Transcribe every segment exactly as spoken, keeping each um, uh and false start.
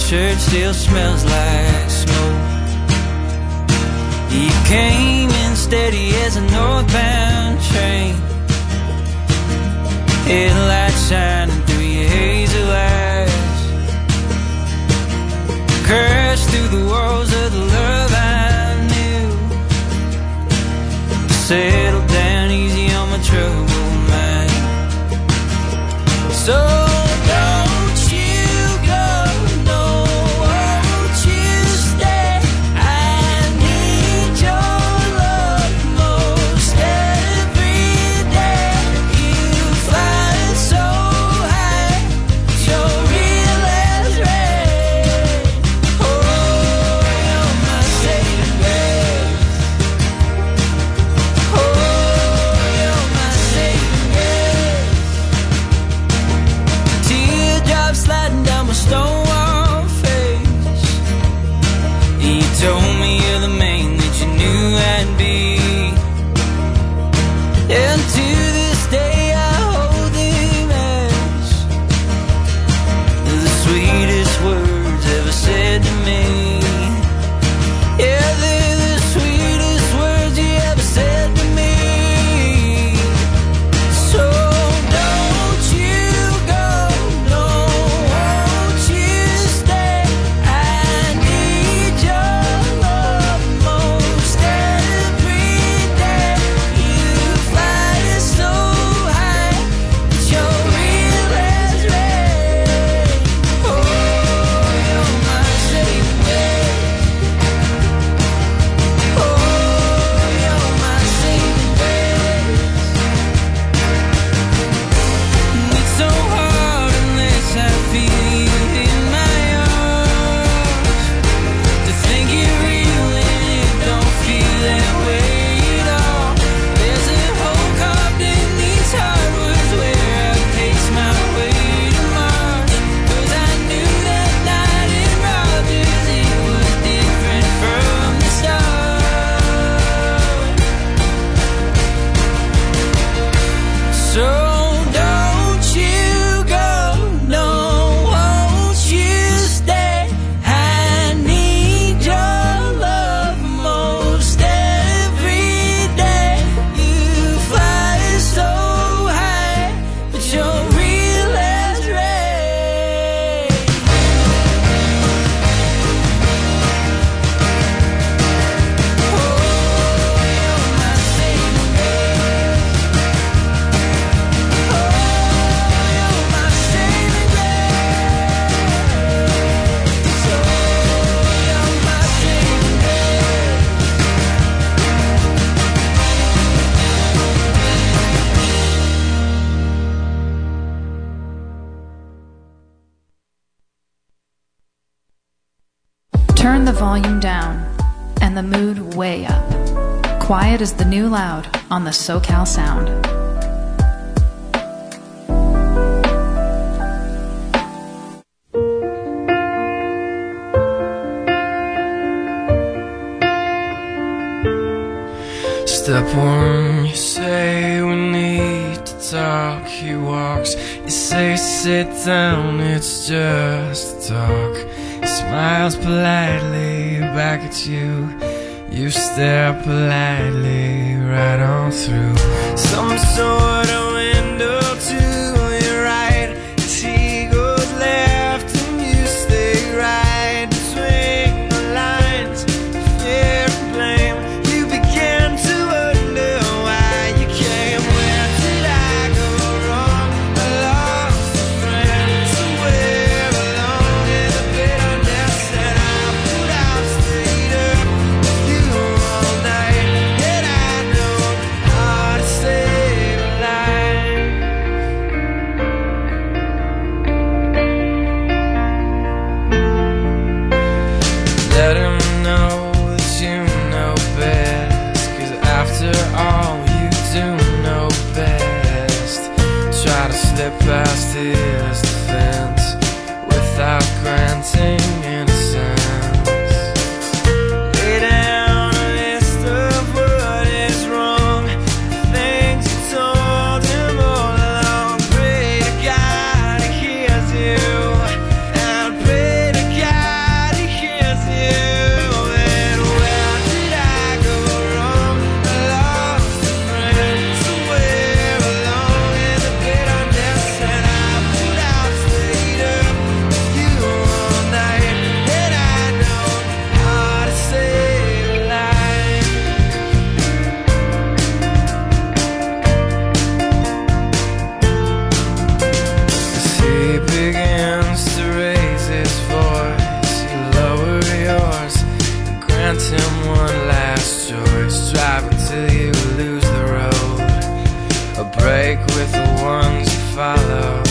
shirt still smells like smoke. He came in steady as a northbound train, headlights shining through your hazel eyes. Crashed through the walls of the love I knew. Settled down easy on my troubled mind. So told me you're the man that you knew I'd be. And to this day I hold them as the sweetest words ever said to me. Yeah, they're the sweetest words you ever said to me. So don't you go, no, won't you stay? I need your Turn the volume down and the mood way up. Quiet is the new loud on the SoCal Sound. Step one, you say we need to talk. He walks, you say sit down, it's just talk. He smiles politely back at you. You stare politely right on through some sort of window to your right. As he goes left and you stay right between the lines of fear and blame. You begin to wonder why you came. Where did I go wrong? I lost a friend somewhere along in the bitterness that I put out straight up with you all night. Yet I know how to save a life. Let him know that you know best, 'cause after all you do know best. Try to slip past his defense without granting innocence. Lay down a list of what is wrong, things you told him all along. Pray to God he hears you, and pray to God with the ones he followed.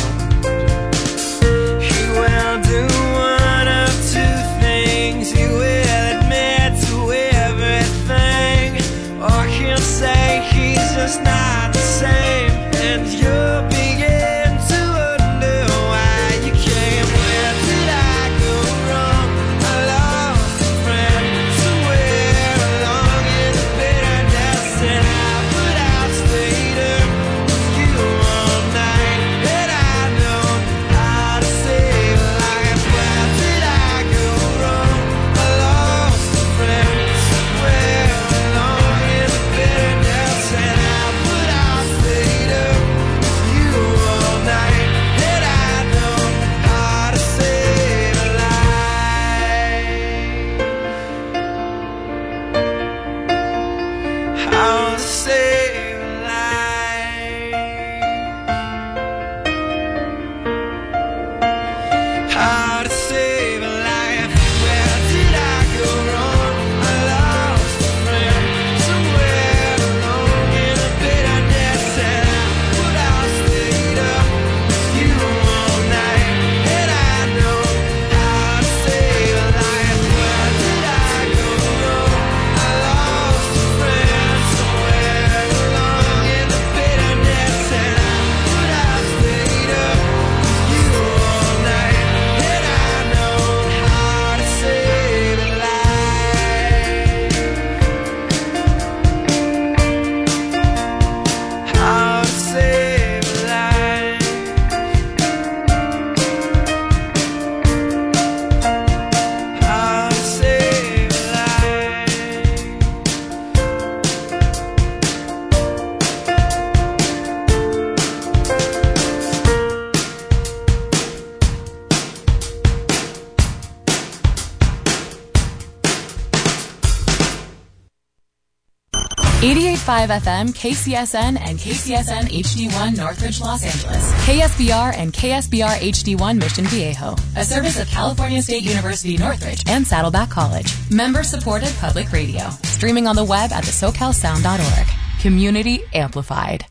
He will do one of two things. He will admit to everything, or he'll say he's just not the same, and you'll begin to wonder why you came. Where did I go wrong? I lost a friend somewhere along in the bitterness, and I put out later with you all night, and I know how to save a life. Where did I go wrong? I lost a friend somewhere along in the bitterness, and I put out later with you all night, and I know how to save a life. How to save a life. How to save a life. Where did I go wrong? I lost a friend somewhere along in the bitterness, and I put out later with you all night, and I know how to save a life. Where did I go wrong? I lost a friend somewhere along in the bitterness, and I put out later with you all night, and I know how to save a life. How to save a life. How to save a life. eighty-eight point five F M, K C S N, and K C S N H D one Northridge, Los Angeles. K S B R and K S B R H D one Mission Viejo. A service of California State University Northridge and Saddleback College. Member-supported public radio. Streaming on the web at the socal sound dot org. Community amplified.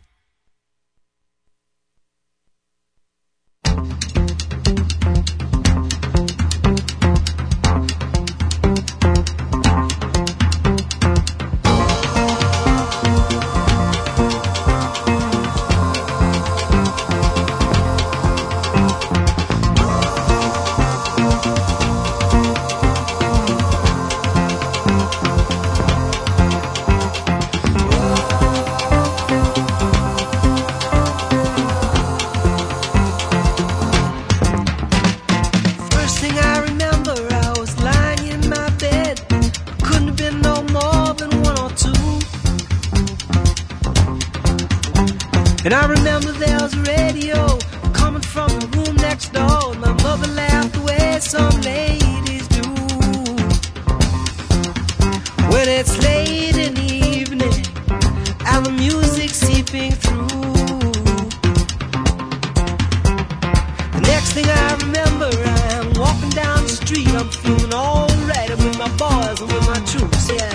First thing I remember, I was lying in my bed. Couldn't have been no more than one or two. And I remember there was a radio coming from the room next door. My mother laughed the way some ladies do. When it's late in the evening and the music seeping through. The next thing I remember, I'm walking down the street. I'm feeling alright. I'm with my boys and with my troops, yeah.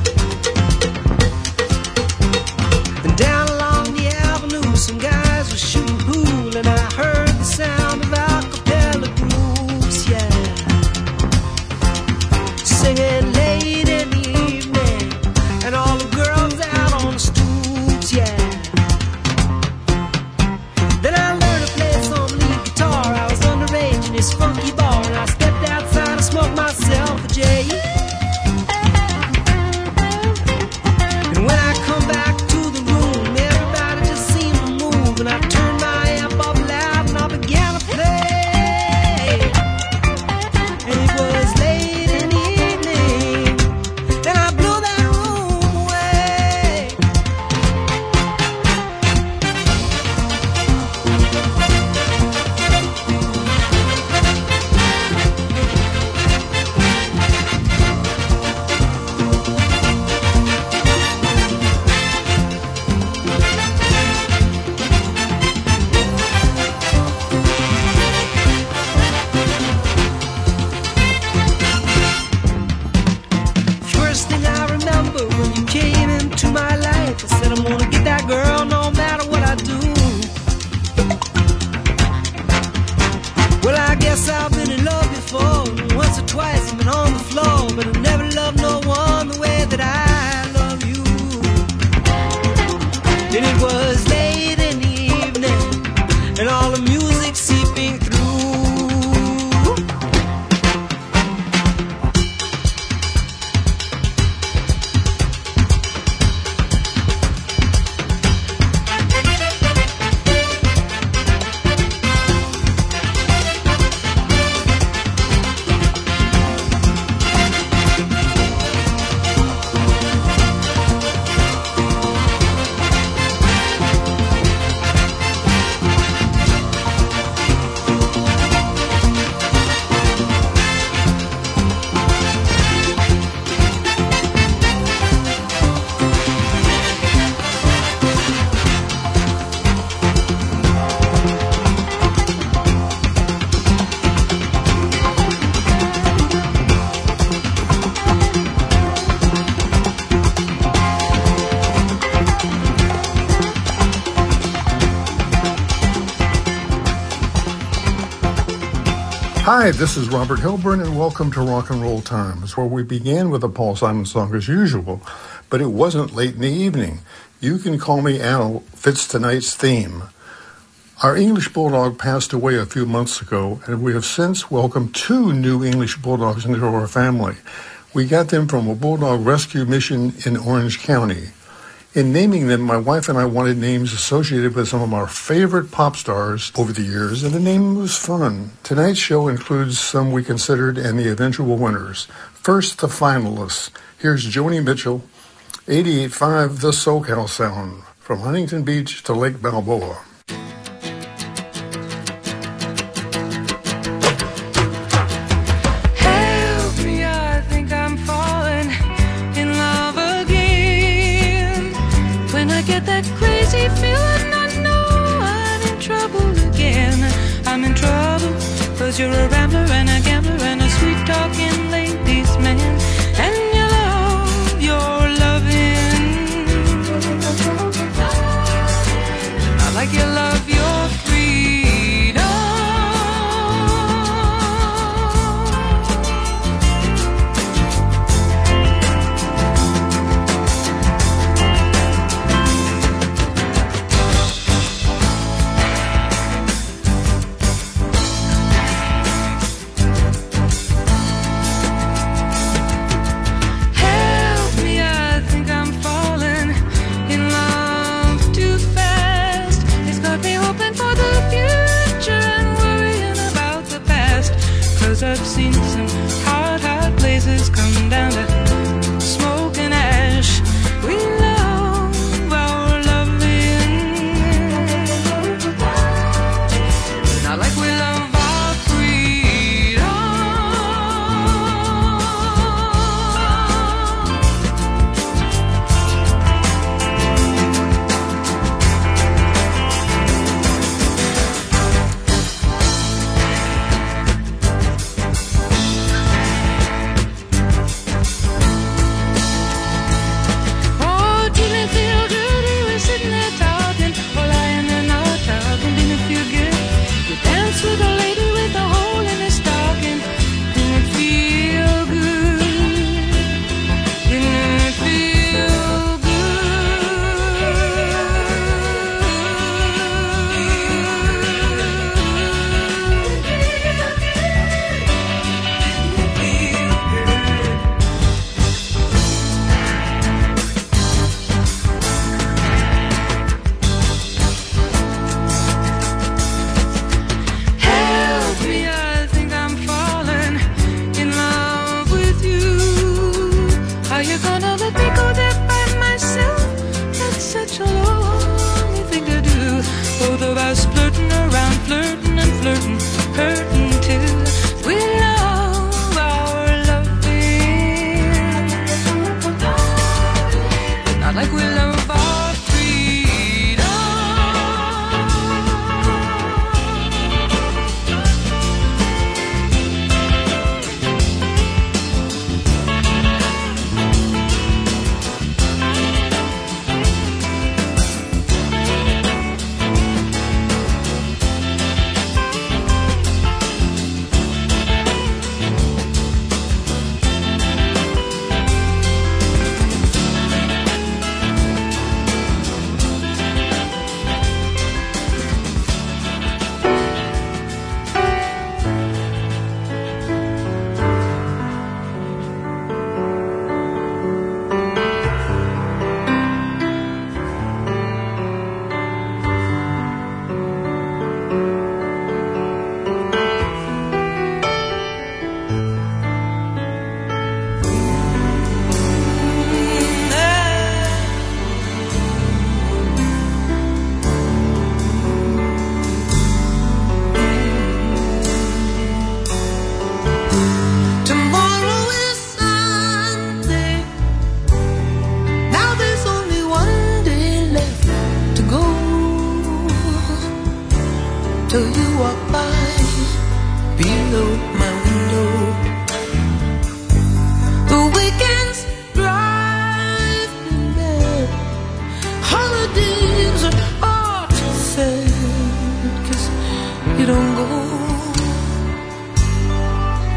And down along the avenue, some guys were shooting pool, and I heard the sound of a cappella grooves, yeah. Singing late in the evening, and all the girls out on the stoops, yeah. Then I learned to play some lead guitar. I was underage in this funky bar, and I stepped outside and smoked myself Hi, this is Robert Hilburn, and welcome to Rock and Roll Times, where we began with a Paul Simon song as usual, but it wasn't late in the evening. You Can Call Me Al fits tonight's theme. Our English Bulldog passed away a few months ago, and we have since welcomed two new English Bulldogs into our family. We got them from a Bulldog rescue mission in Orange County. In naming them, my wife and I wanted names associated with some of our favorite pop stars over the years, and the name was fun. Tonight's show includes some we considered and the eventual winners. First, the finalists. Here's Joni Mitchell, eighty-eight point five The SoCal Sound, from Huntington Beach to Lake Balboa. You're a rambler and a gambler and a sweet-talking ladies' man, and you love your loving. I like you love your freedom. I've seen some hot, hot places come down to smoke and ash. We love our loving, not like we love our freedom.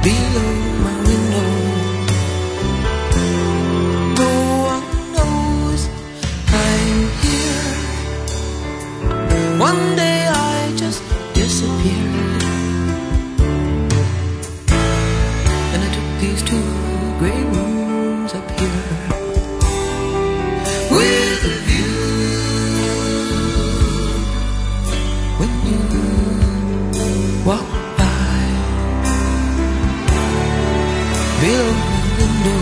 below my window. No one knows I'm here. One day I just disappeared, and I took these two gray rooms up here with a view. When you walk by below my window,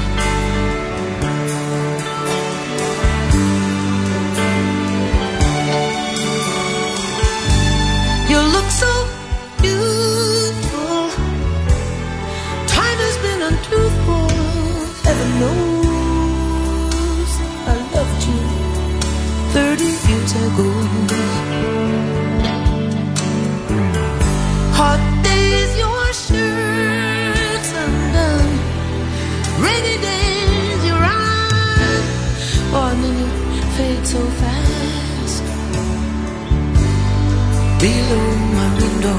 you look so beautiful. Time has been untruthful. Heaven knows I loved you thirty years ago. Hot days, your shirt's undone. Rainy days, you run. Oh, and then you fade so fast. Below my window,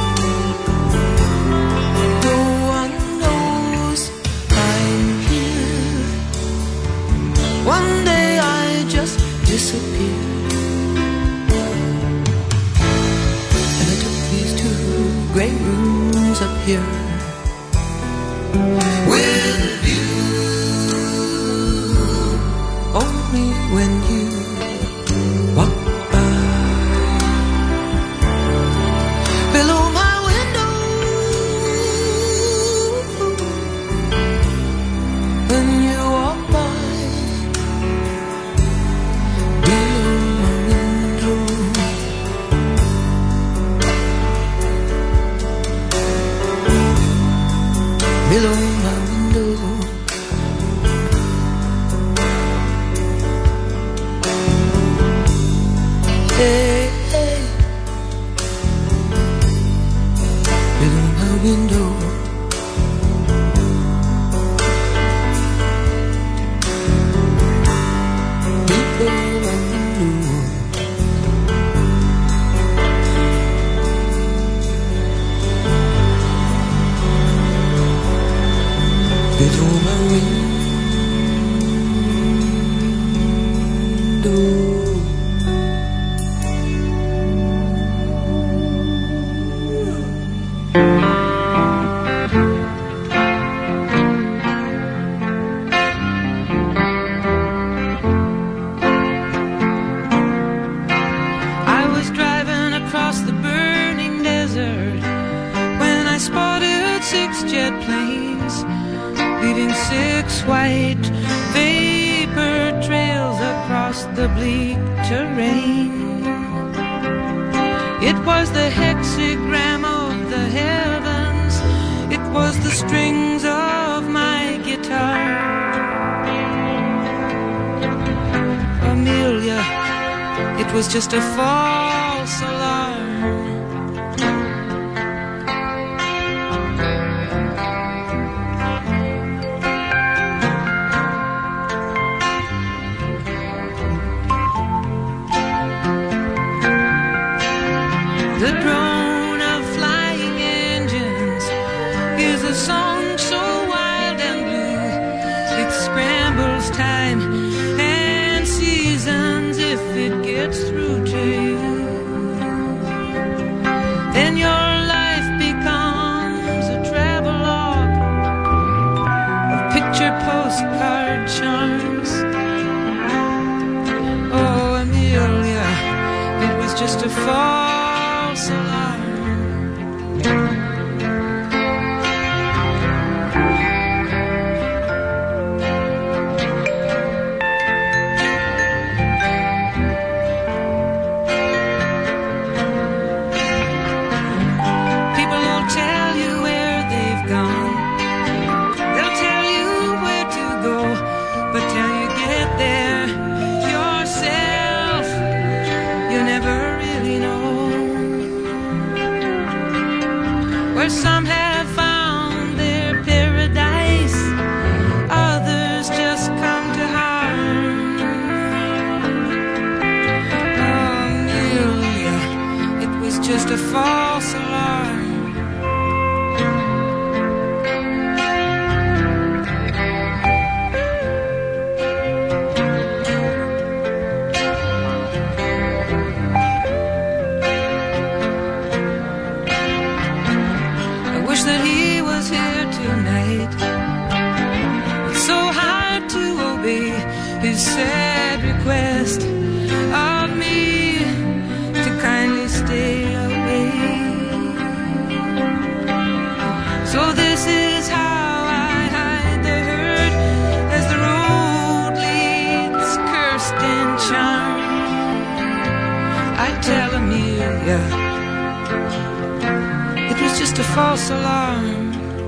no one knows I'm here. One day I just disappeared, and I took these two great rooms up here with a view. Only when you walk by below my window, when you walk by below my window, below my window. Hey, hey, below my window. Below my window. Below my window. I was driving across the burning desert when I spotted six jet planes, leaving six white vapor trails across the bleak terrain. It was the hexagram of the heavens, it was the strings of my guitar. Amelia, it was just a false alarm. The drone of flying engines is a song so wild and blue. It scrambles time and seasons if it gets through to you. Then your life becomes a travelogue of picture postcard charms. Oh, Amelia, it was just a false alarm. that he was here tonight. It's so hard to obey his sad request of me to kindly stay away. So this is how I hide the hurt as the road leads cursed and charmed. I tell Amelia it was just a false alarm.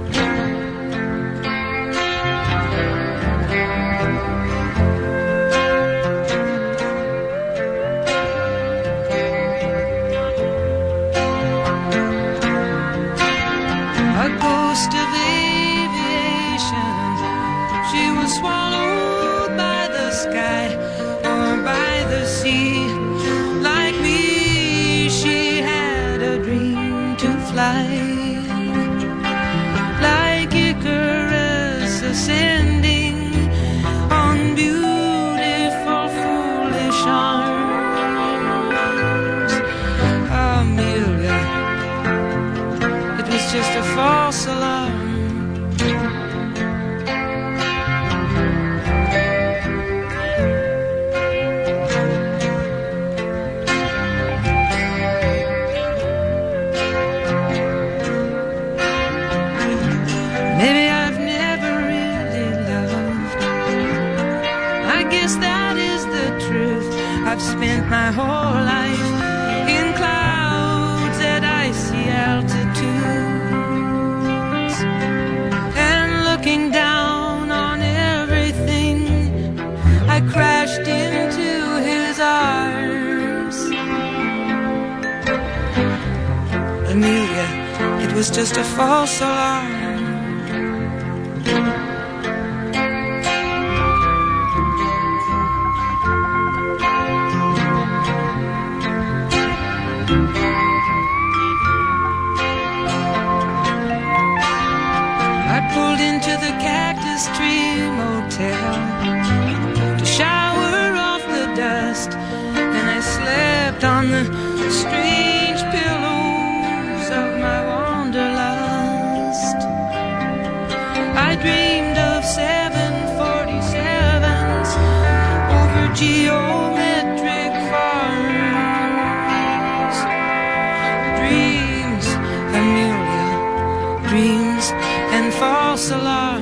Like Icarus ascending on beautiful foolish arms. Amelia, it was just a false alarm. Spent my whole life in clouds at icy altitudes, and looking down on everything, I crashed into his arms. Amelia, it was just a false alarm. To shower off the dust, and I slept on the strange pillows of my wanderlust. I dreamed of seven forty-sevens over geometric farms. Dreams, Amelia, dreams and false alarms.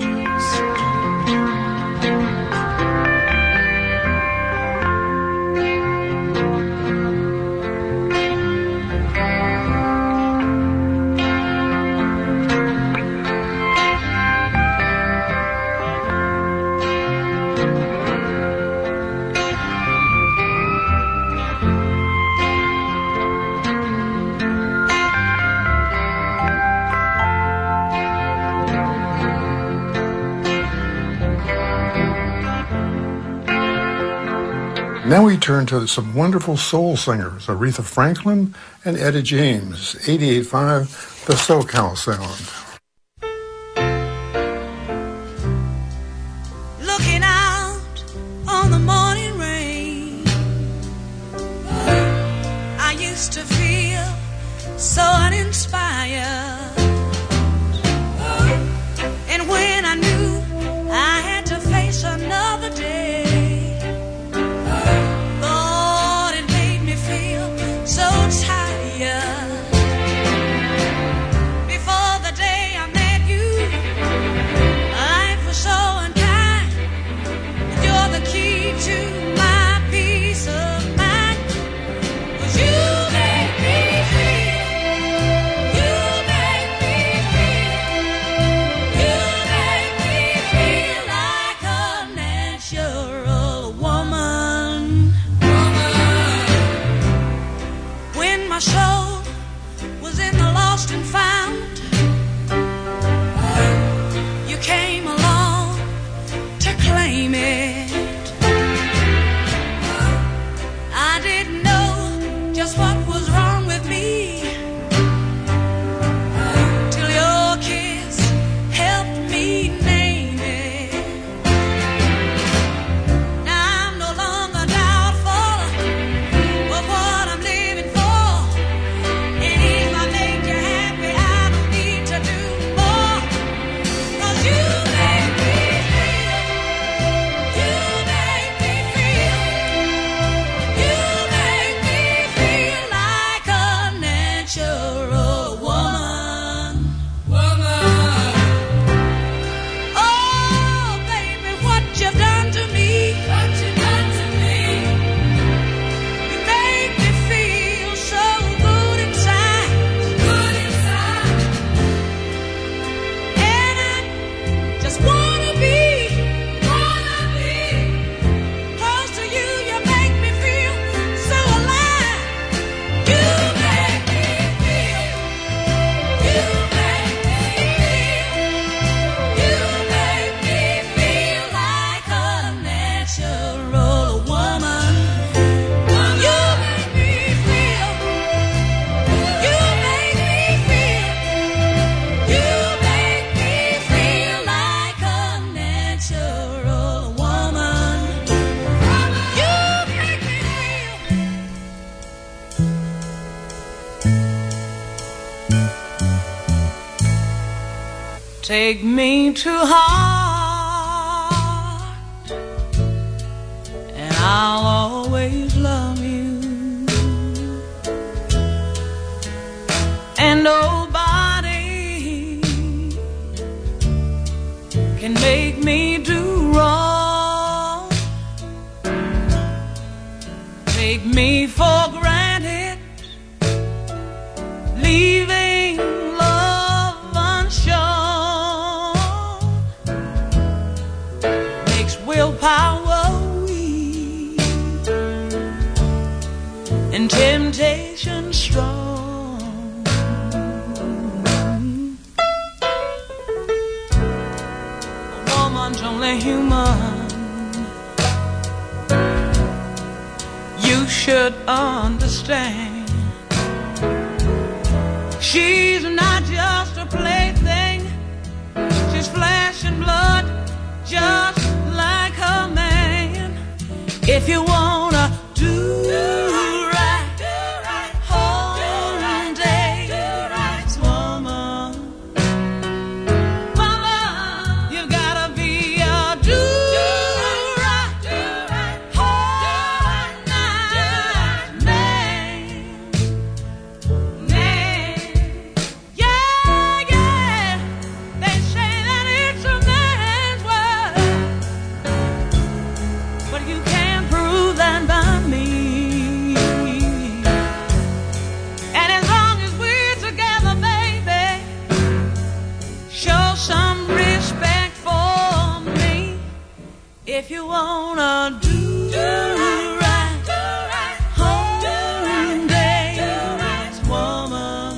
Now we turn to some wonderful soul singers, Aretha Franklin and Etta James, eighty-eight point five, the SoCal Sound. Looking out on the morning rain, I used to feel so uninspired, and when I knew I had to face another day, so tired. Before the day I met you, life was so unkind. You're the key to my peace of mind, 'cause you make me feel Take me to heart, and I'll always love you. And nobody can make me do wrong. Take me for granted, leaving love unshown. Makes willpower weak and temptation strong. Only human, you should understand. She's not just a plaything, she's flesh and blood, just like her man. If you wanna do right, whole day, woman, mama, you gotta be if you wanna do, do right, do right, home day, do right, woman,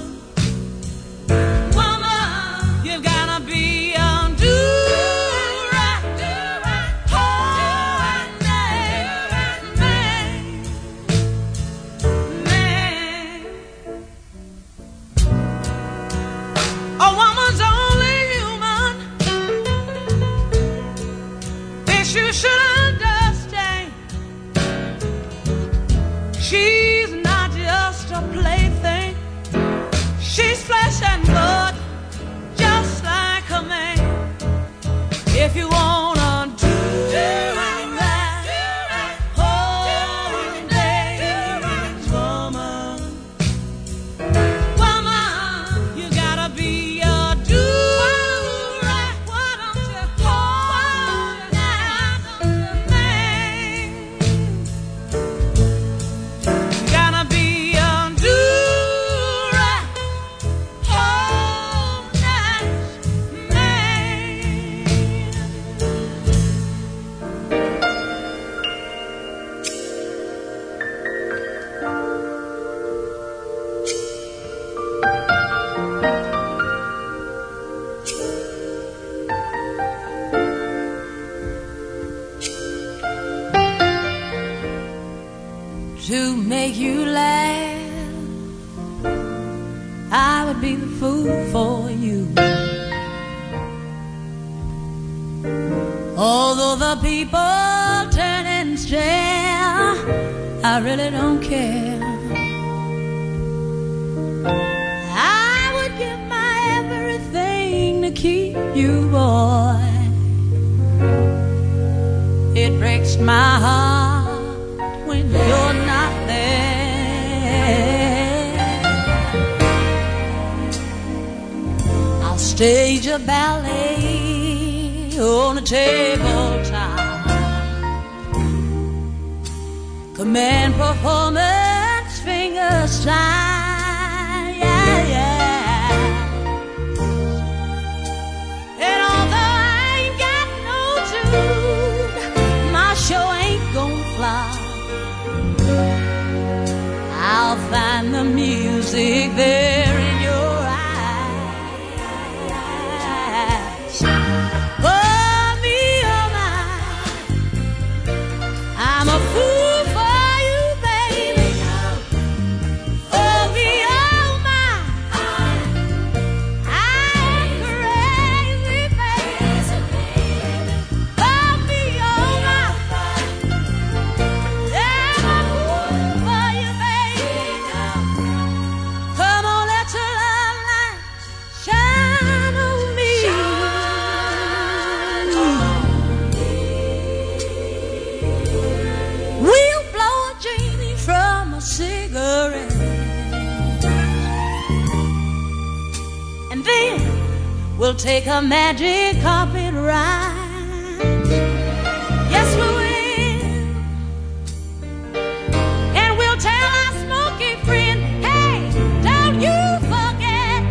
woman, you've gotta be on do right, do right, home day, man, man. A woman's only human. You should understand, she's not just a plaything, she's flesh and blood, just like a man. If you wanna do right, whole day, woman, woman, you gotta be a do. To make you laugh, I would be the fool for you. Although the people turn and stare, I really don't care. I would give my everything to keep you, boy. It breaks my heart when you're not there. I'll stage a ballet on a tabletop, command performance, finger slide, yeah, yeah. And although I ain't got no tune, my show ain't gonna fly. I'll find the music there in your eyes. For me, oh my, I'm a fool for you, baby. For me, oh my, I'm crazy, baby. For me, oh my, I'm a fool for you, baby. Come on, take a magic carpet ride. Yes, we will. And we'll tell our smoky friend, hey, don't you forget,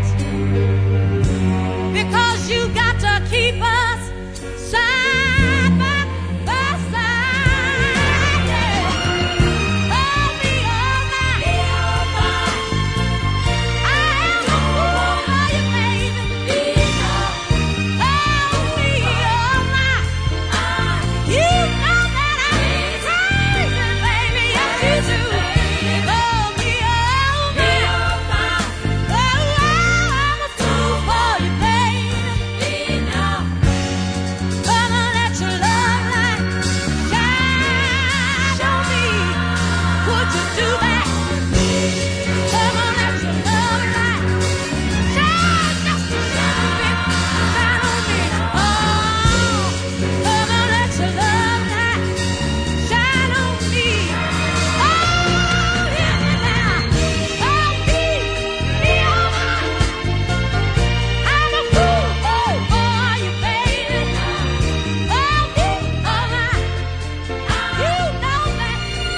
because you got to keep us side by by side. Yeah. Oh, me, oh, my. Me, oh, my. I am a fool for you, baby. Me, oh. Oh, me, oh, my. You know that I'm crazy, baby. Yes, you do. Oh, me, oh, my. Oh, I'm a fool for you, baby. Come on, let your love light shine on me. Would you do that? Come on, let your love light shine just a little bit, shine on me. Oh, come on, let your love light shine on me. Oh, yeah, now. Oh, me, me, oh, my. I'm a fool for you, baby. Oh, me, oh, my. You know that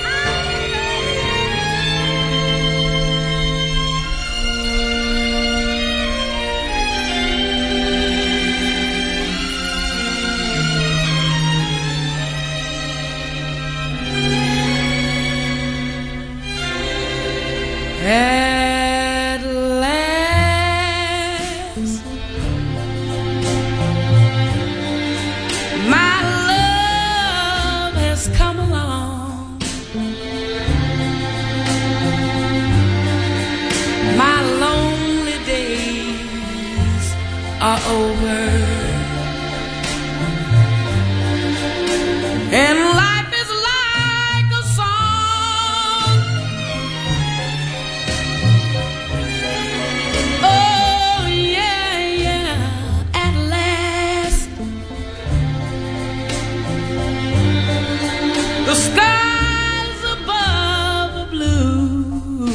at last, my love has come along. My lonely days are over, and life is like a song. Oh, yeah, yeah, at last. The skies above are blue.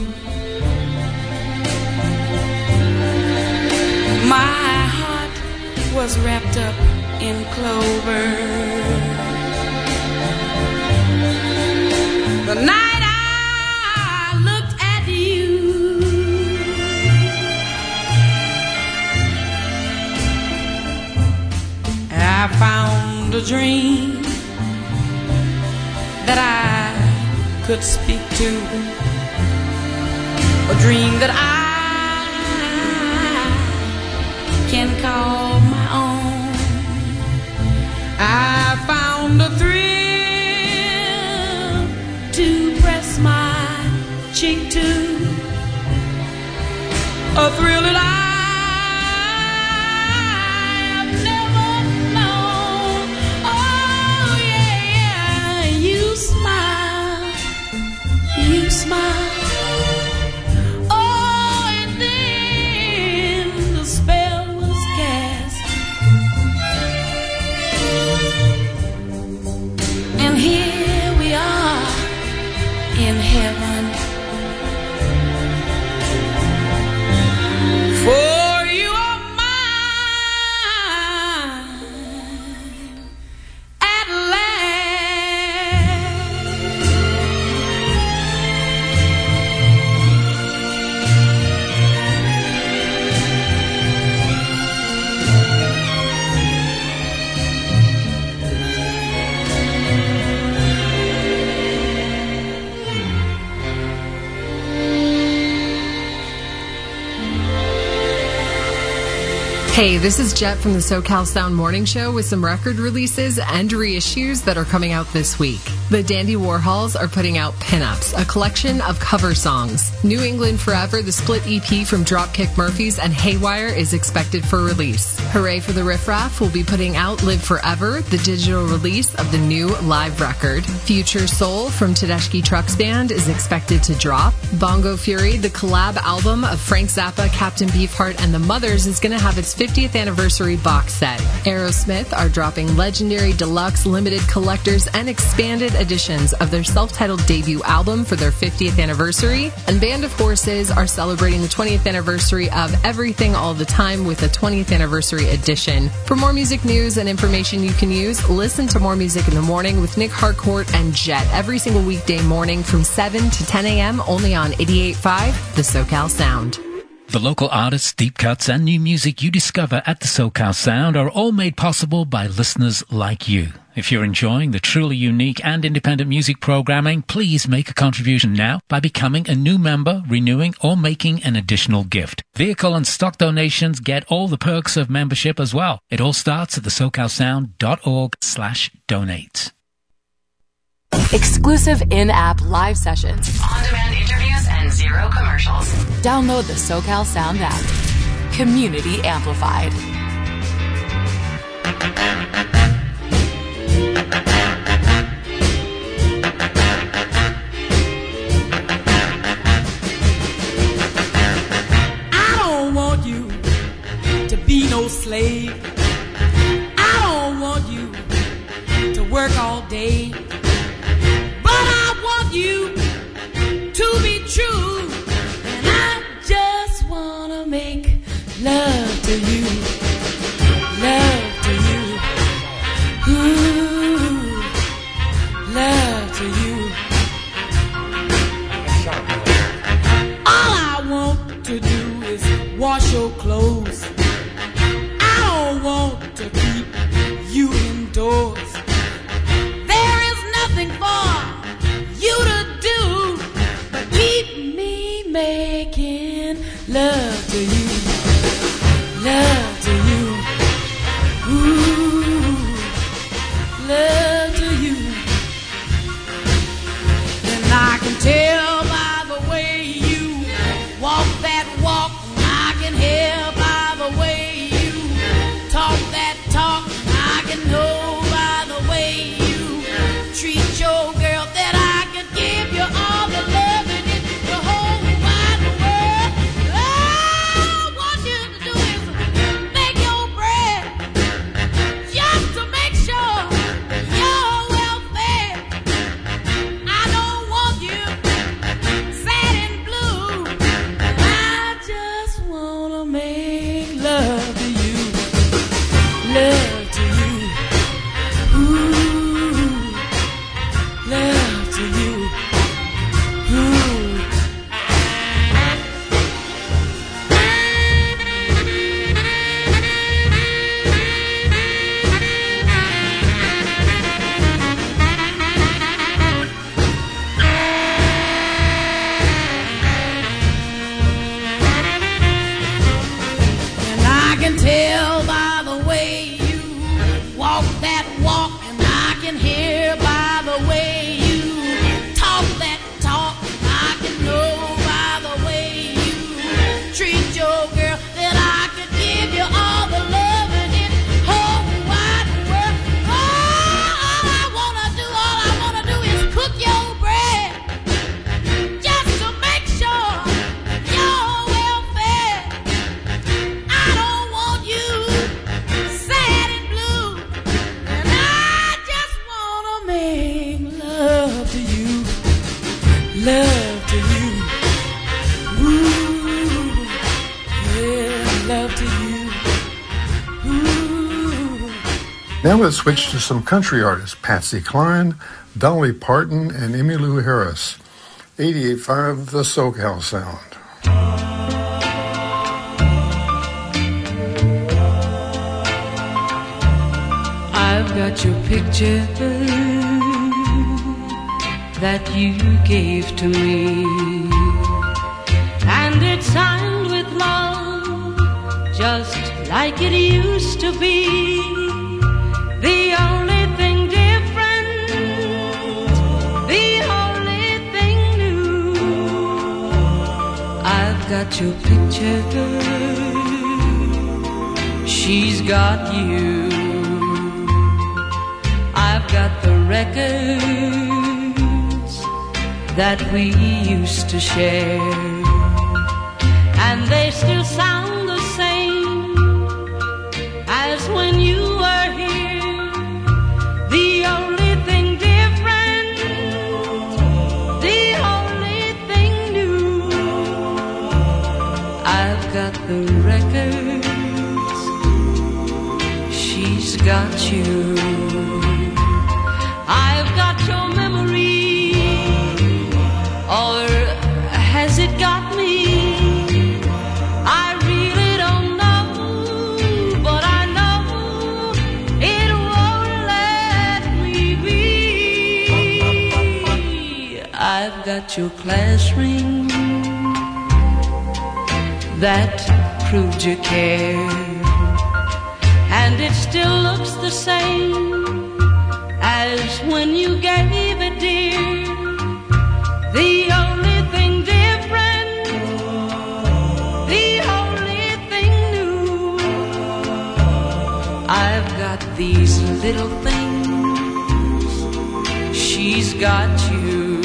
My heart was wrapped up in clover. The night I looked at you, I found a dream that I could speak to, a dream that I can call my own. I found a thrill to press my cheek to, a thrill that I have never known. Oh, yeah, you smile, you smile. Oh, and then the spell was cast, and here we are in heaven. For you are mine at Hey, this is Jet from the SoCal Sound Morning Show with some record releases and reissues that are coming out this week. The Dandy Warhols are putting out Pinups, a collection of cover songs. New England Forever, the split E P from Dropkick Murphys and Haywire, is expected for release. Hooray for the Riff Raff will be putting out Live Forever, the digital release of the new live record. Future Soul from Tedeschi Trucks Band is expected to drop. Bongo Fury, the collab album of Frank Zappa, Captain Beefheart, and the Mothers, is going to have its fiftieth anniversary box set. Aerosmith are dropping legendary deluxe, limited collectors, and expanded limited editions of their self-titled debut album for their fiftieth anniversary, and Band of Horses are celebrating the twentieth anniversary of Everything All the Time with a twentieth anniversary edition. For more music news and information you can use, listen to More Music in the Morning with Nick Harcourt and Jet every single weekday morning from seven to ten a.m. only on eighty-eight point five, The SoCal Sound. The local artists, deep cuts, and new music you discover at the SoCal Sound are all made possible by listeners like you. If you're enjoying the truly unique and independent music programming, please make a contribution now by becoming a new member, renewing, or making an additional gift. Vehicle and stock donations get all the perks of membership as well. It all starts at the socalsound.org slash donate. Exclusive in-app live sessions, on-demand interviews, and zero commercials. Download the SoCal Sound app. Community amplified. I don't want you to be no slave. I don't want you to work all day. You to be true, and I just wanna make love to you, love to you, ooh, love to you. All I want to do is wash your clothes. I don't want to keep you indoors. There is nothing for you to do but keep me making love to you, love to you, ooh, love to you. And I can tell by the way you walk that walk, I can hear by the way you talk that talk, I can know by the way you treat your girl that I give you all the love in it, the whole wide world. All I want you to do is make your bread, just to make sure you're well fed. I don't want you sad and blue. I just wanna make love to you, love to you, ooh, love to you. Love to you, ooh, yeah, love to you, ooh. Now let's switch to some country artists, Patsy Cline, Dolly Parton, and Emmylou Harris. eighty-eight point five, The SoCal Sound. I've got your picture that you gave to me, and it's signed with love, just like it used to be. The only thing different, the only thing new, I've got your picture, she's got you. I've got the records that we used to share, and they still sound the same as when you were here. The only thing different, she's got you. I've got your memory, or has it got me? I really don't know, but I know it won't let me be. I've got your class ring that proved you cared, and it still looks the same as when you gave it, dear. The only thing different, the only thing new, I've got these little things, she's got you.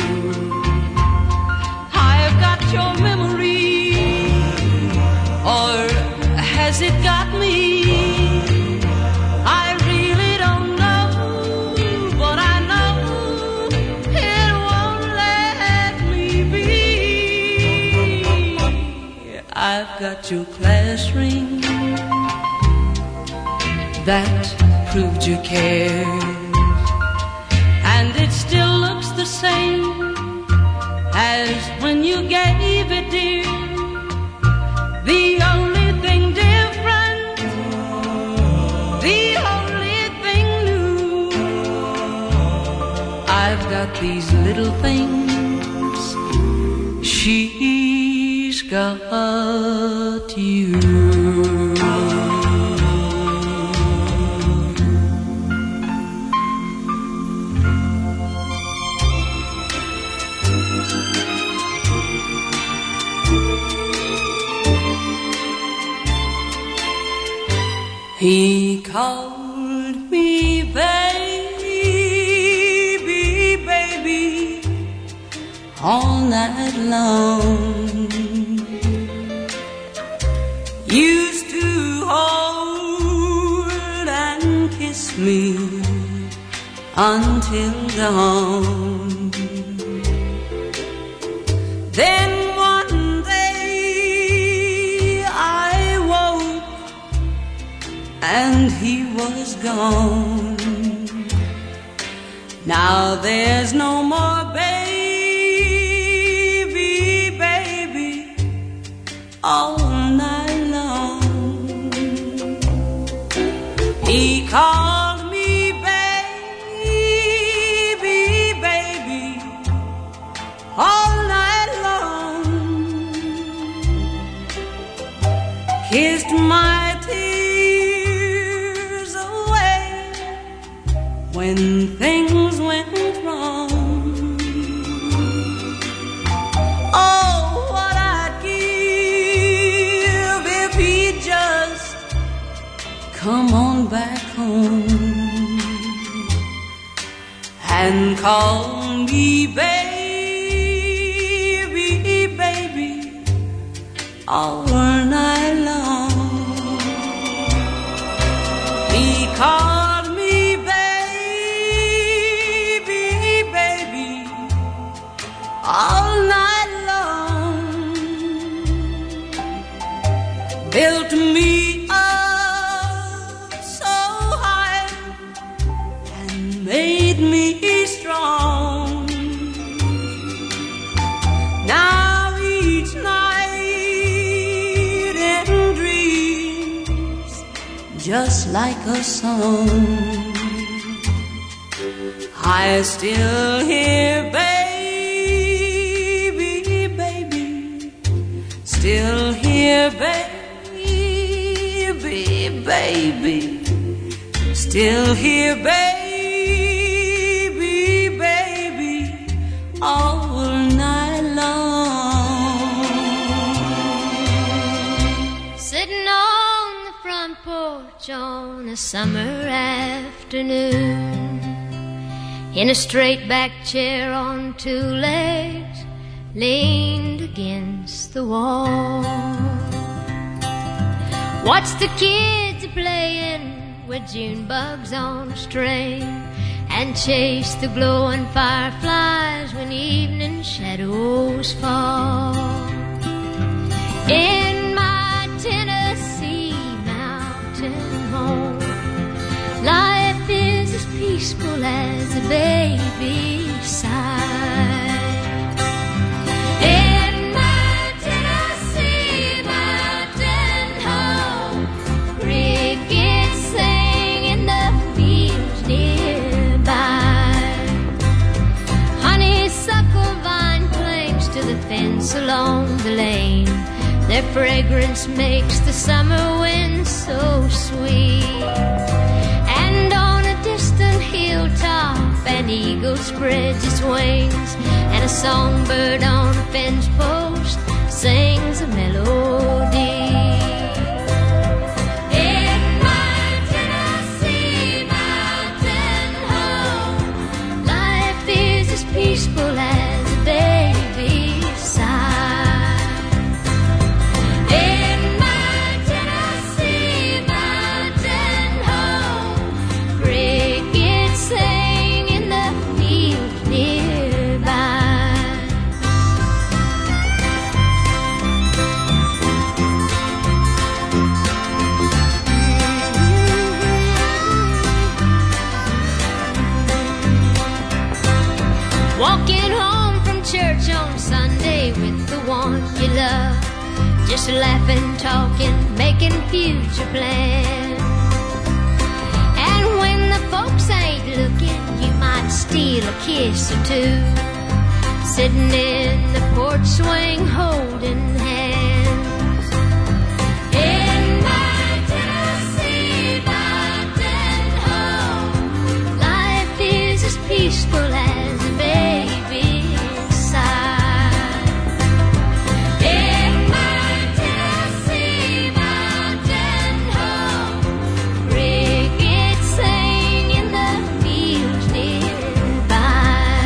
I've got your memory, or has it got me? I really don't know, but I know it won't let me be. I've got your class ring that proved you cared, and it still looks the same as when you gave it, dear. The only thing different, the only thing new, I've got these little things, she's got you. He called me baby, baby, all night long. Used to hold and kiss me until dawn. Then one day I woke and he was gone. Now there's no more baby, baby, all night long. He called me baby, baby, all night long. Kissed my tears away when things went wrong. Oh, what I'd give if he'd just come on back home and call me baby, baby, all night long. He called me baby, baby, all night long. Built me up so high and made me strong. Now each night in dreams, just like a song, I still hear baby, baby, still hear baby, baby, still hear baby, baby, all night long. Sitting on the front porch on a summer afternoon, in a straight back chair on two legs, leaned against the wall. Watch the kids playing with June bugs on a string, and chase the glowing fireflies when evening shadows fall. In my Tennessee mountain home, Life is as peaceful as a baby sigh. In my Tennessee mountain home, crickets sing in the fields nearby. Honeysuckle vine clings to the fence along the lane. Their fragrance makes the summer wind so sweet. And on a distant hilltop, an eagle spreads its wings, and a songbird on a fence post sings a melody. In my Tennessee mountain home, life is as peaceful as a baby sigh. In my Tennessee mountain home, crickets sing in the fields nearby. Walking home from church on Sunday with the one you love, just laughing, talking, making future plans. And when the folks ain't looking, you might steal a kiss or two, sitting in the porch swing holding hands. In my Tennessee mountain home, life is as peaceful as a baby sigh. In my Tennessee mountain home, crickets sing in the fields nearby.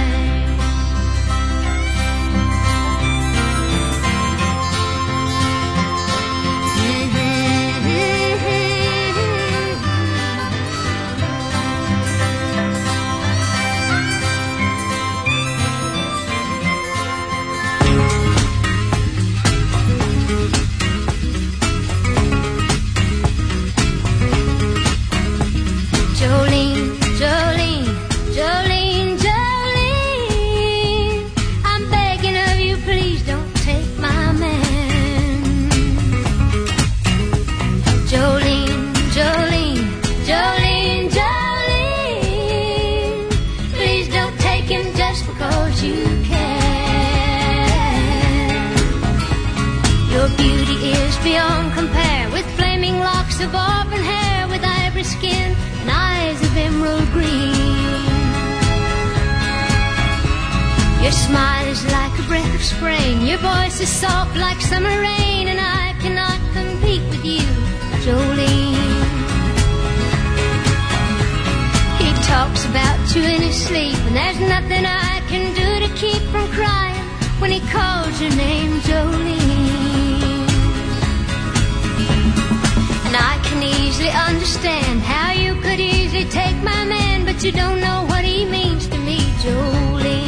Jolene, Jolene, Jolene, Jolene, I'm begging of you, please don't take my man. Jolene, Jolene, Jolene, Jolene, please don't take him just because you can. Your beauty is beyond compare, with flaming locks of auburn hair, with ivory skin and eyes of emerald green. Your smile is like a breath of spring, your voice is soft like summer rain, and I cannot compete with you, Jolene. He talks about you in his sleep, and there's nothing I can do to keep from crying when he calls your name, Jolene. And I can easily understand how you could easily take my man, but you don't know what he means to me, Jolene.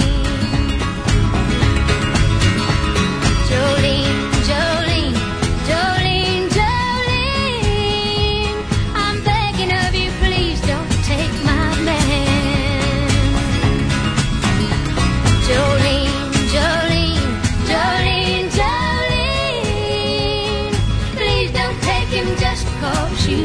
Jolene, Jolene, Jolene, Jolene, I'm begging of you, please don't take my man. Jolene, Jolene, Jolene, Jolene, please don't take him just because you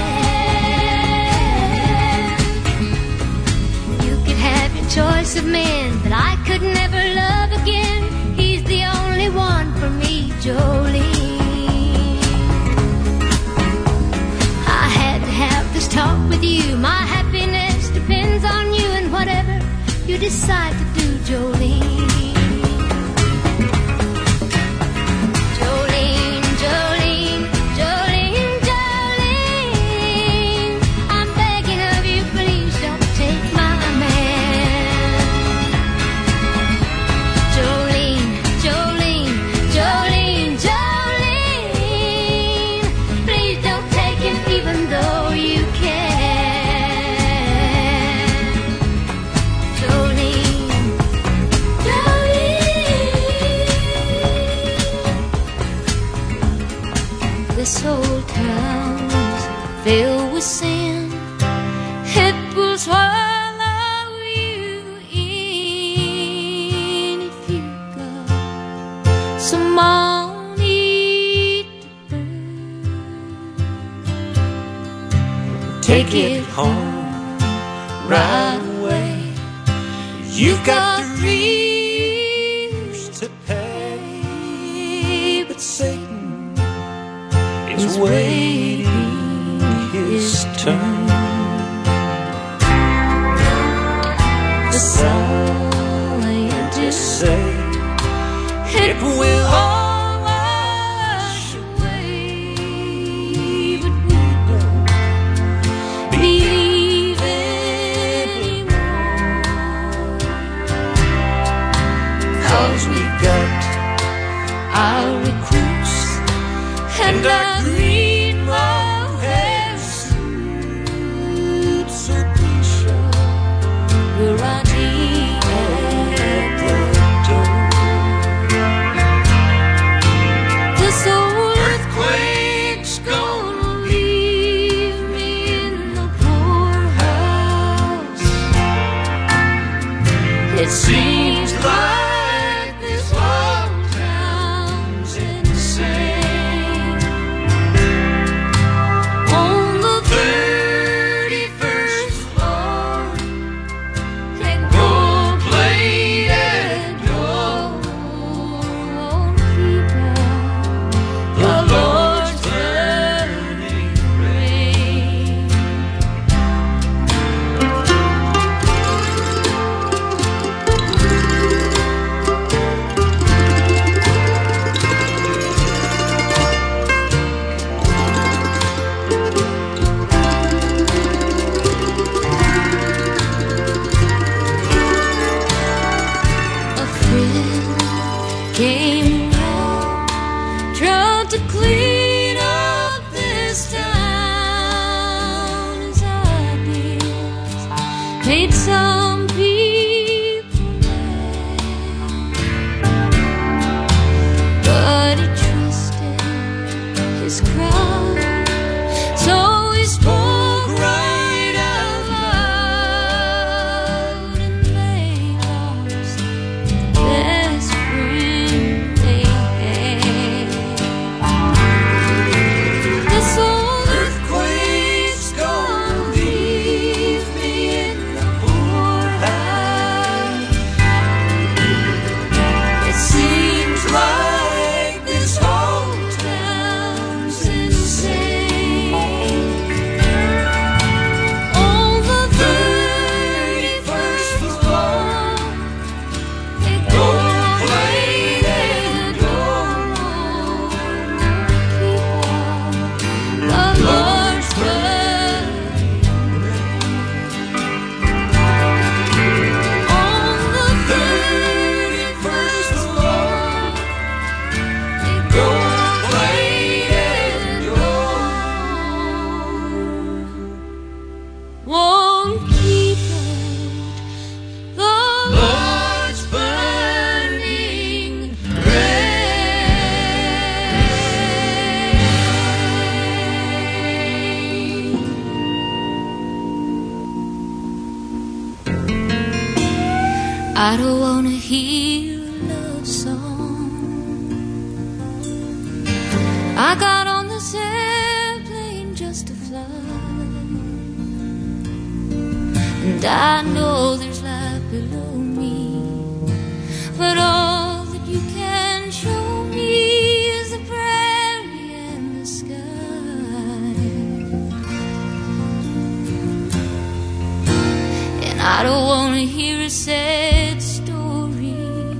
can. You could have your choice of men, but I could never love again. He's the only one for me, Jolene. I had to have this talk with you. My happiness depends on you, and whatever you decide to do, Jolene. Jolene, Jolene, Jolene, Jolene, I'm begging of you, please don't take my man. Jolene, Jolene, Jolene, Jolene, please don't take him even though you can. Jolene, make it home right away. You've got the reefs to pay, but Satan is waiting his turn. The scientists say it will all wash away, but we don't believe anymore, 'cause we got our recruits and our green mohair suits, so be sure we're running at the door. This old earthquake's gonna leave me in the poorhouse. It seems like this whole town's insane. On the thirty-first floor, that gold-plated door won't keep out the Lord's burning rain. A friend came along, tried to clean up this town. His ideas made some people mad, but he trusted his crowd, so he spoke right out loud, and they lost the best friend they had. This old earthquake's gonna leave me in the poorhouse. It seems like this whole town's insane. On the thirty-first floor, a gold-plated door won't keep out the Lord's burning rain. On the thirty-first floor, a gold-plated door won't keep out the Lord's burning rain. I don't wanna hear a love song. I got on this airplane just to fly, and I know there's life below me, but all that you can show me is the prairie and the sky. And I don't wanna hear a sad story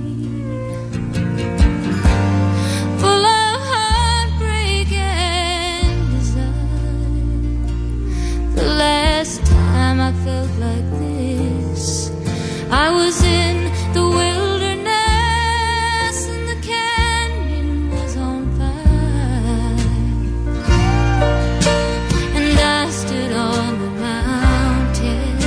full of heartbreak and desire. The last time I felt like this, I was in the wilderness and the canyon was on fire, and I stood on the mountain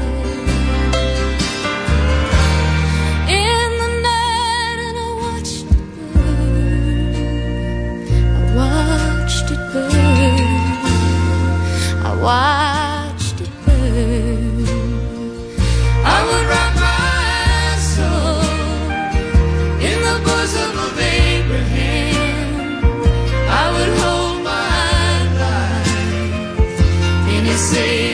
in the night and I watched it burn. I watched it burn. I watched it burn. I would rock my soul in the bosom of Abraham. I would hold my life in his saving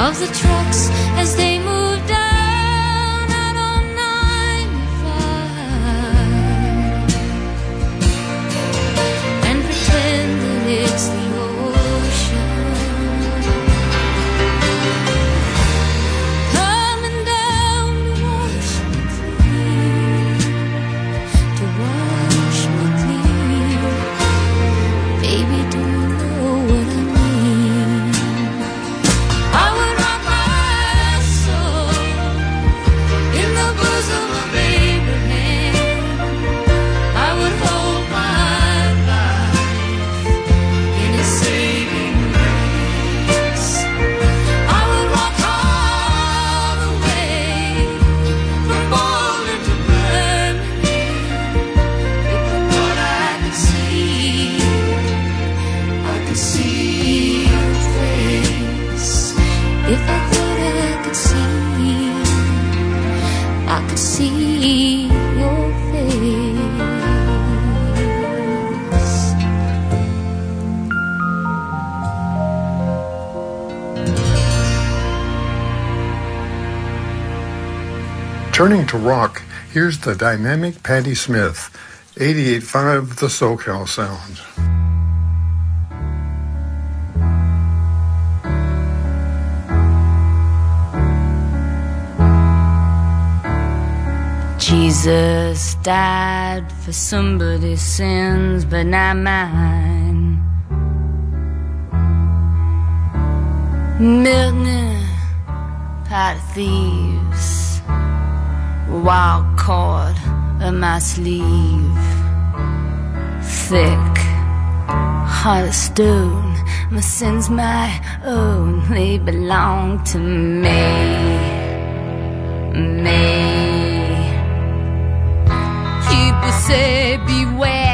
of the trucks as they move down out on ninety-five and pretend that it's the ocean coming down to wash me clean, to wash me clean. Baby, do you know what I mean? I would rock my soul in the bosom of Abraham. I would hold my life in His saving grace. I would walk all the way from Boulder to Birmingham if I thought I could see, I could see your face. If I thought I could see, I could see your face. Turning to rock, here's the dynamic Patti Smith, eighty-eight point five The SoCal Sound. Jesus died for somebody's sins, but not mine. Milton, pot of thieves, wild cord of my sleeve, thick, heart of stone. My sins my own, they belong to me, me. People say beware